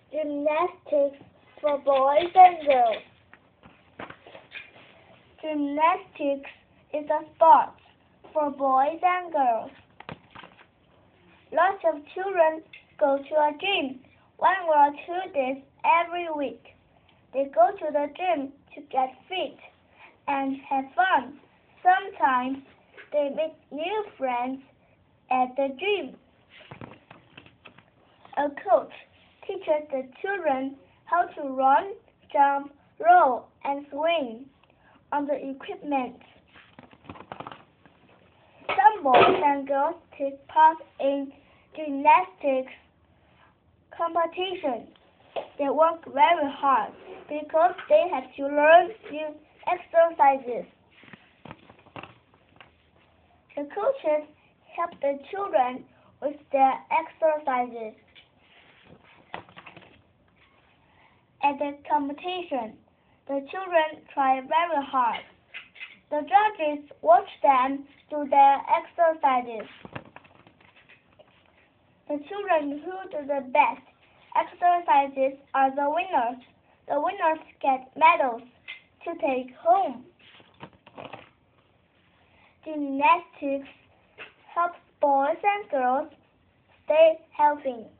Gymnastics for boys and girls. Gymnastics is a sport for boys and girls. Lots of children go to a gym 1 or 2 days every week. They go to the gym to get fit and have fun. Sometimes they make new friends at the gym. A coach teaches the children how to run, jump, roll, and swing on the equipment. Some boys and girls take part in gymnastics competition. They work very hard because they have to learn new exercises. The coaches help the children with their exercises. At the competition, the children try very hard. The judges watch them do their exercises. The children who do the best exercises are the winners. The winners get medals to take home. Gymnastics helps boys and girls stay healthy.